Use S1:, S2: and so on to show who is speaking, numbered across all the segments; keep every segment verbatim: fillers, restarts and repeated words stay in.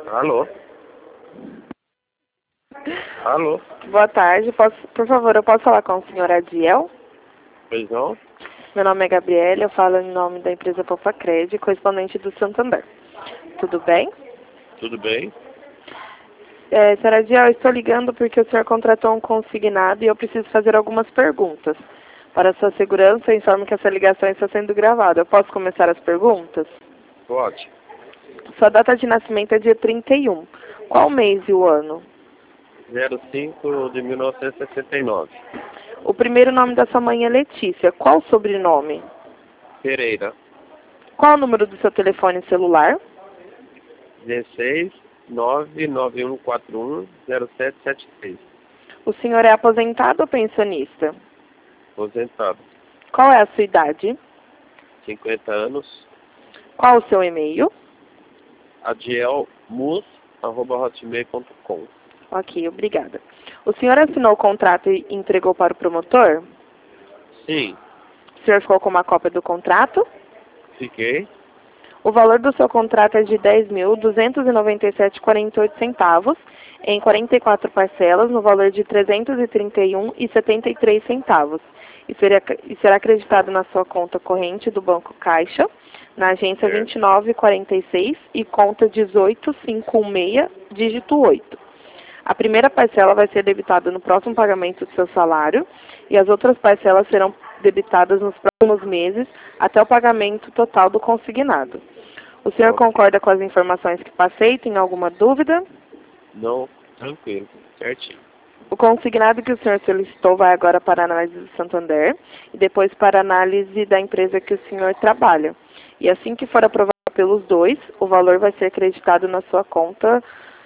S1: Alô? Alô?
S2: Boa tarde, posso, por favor, eu posso falar com o senhor Adiel?
S1: Pois não?
S2: Meu nome é Gabriela, eu falo em nome da empresa Popacred, correspondente do Santander. Tudo bem?
S1: Tudo bem?
S2: É, senhor Adiel, eu estou ligando porque o senhor contratou um consignado e eu preciso fazer algumas perguntas. Para sua segurança, eu informo que essa ligação está sendo gravada. Eu posso começar as perguntas?
S1: Pode.
S2: Sua data de nascimento é dia trinta e um. Qual mês e o ano?
S1: zero cinco de mil novecentos e sessenta e nove.
S2: O primeiro nome da sua mãe é Letícia. Qual o sobrenome?
S1: Pereira.
S2: Qual o número do seu telefone celular?
S1: dezesseis, nove nove um quatro um, zero sete sete três.
S2: O senhor é aposentado ou pensionista?
S1: Aposentado.
S2: Qual é a sua idade?
S1: cinquenta anos.
S2: Qual o seu e-mail?
S1: adielmus arroba hotmail ponto com.
S2: Ok, obrigada. O senhor assinou o contrato e entregou para o promotor?
S1: Sim.
S2: O senhor ficou com uma cópia do contrato?
S1: Fiquei.
S2: O valor do seu contrato é de dez mil duzentos e noventa e sete reais e quarenta e oito centavos, em quarenta e quatro parcelas, no valor de trezentos e trinta e um reais e setenta e três centavos. E será, e será acreditado na sua conta corrente do Banco Caixa, na agência
S1: Certo.
S2: vinte e nove quarenta e seis e conta dezoito cinquenta e seis, dígito oito. A primeira parcela vai ser debitada no próximo pagamento do seu salário e as outras parcelas serão debitadas nos próximos meses até o pagamento total do consignado. O senhor
S1: Ok.
S2: concorda com as informações que passei? Tem alguma dúvida?
S1: Não, tranquilo. Certinho.
S2: O consignado que o senhor solicitou vai agora para a análise do Santander e depois para a análise da empresa que o senhor trabalha. E assim que for aprovado pelos dois, o valor vai ser acreditado na sua conta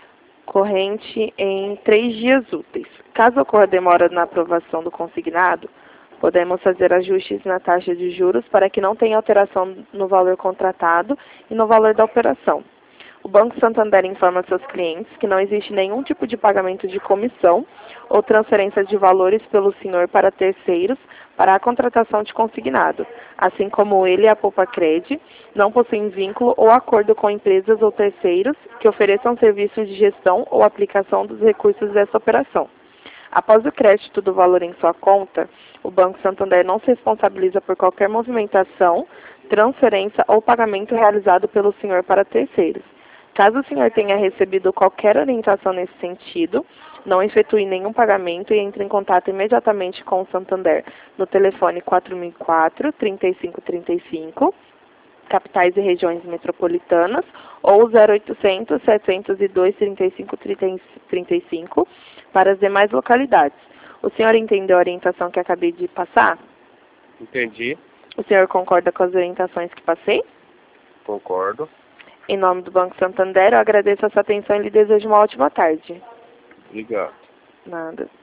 S2: corrente em três dias úteis. Caso ocorra demora na aprovação do consignado, podemos fazer ajustes na taxa de juros para que não tenha alteração no valor contratado e no valor da operação. O Banco Santander informa seus clientes que não existe nenhum tipo de pagamento de comissão ou transferência de valores pelo senhor para terceiros para a contratação de consignado, assim como ele e a Popacred não possuem vínculo ou acordo com empresas ou terceiros que ofereçam serviços de gestão ou aplicação dos recursos dessa operação. Após o crédito do valor em sua conta, o Banco Santander não se responsabiliza por qualquer movimentação, transferência ou pagamento realizado pelo senhor para terceiros. Caso o senhor tenha recebido qualquer orientação nesse sentido, não efetue nenhum pagamento e entre em contato imediatamente com o Santander no telefone quatro mil e quatro, trinta e cinco trinta e cinco, capitais e regiões metropolitanas, ou zero oitocentos, setecentos e dois, trinta e cinco, trinta e cinco para as demais localidades. O senhor entendeu a orientação que acabei de passar?
S1: Entendi.
S2: O senhor concorda com as orientações que passei?
S1: Concordo.
S2: Em nome do Banco Santander, eu agradeço a sua atenção e lhe desejo uma ótima tarde.
S1: Obrigado.
S2: Nada.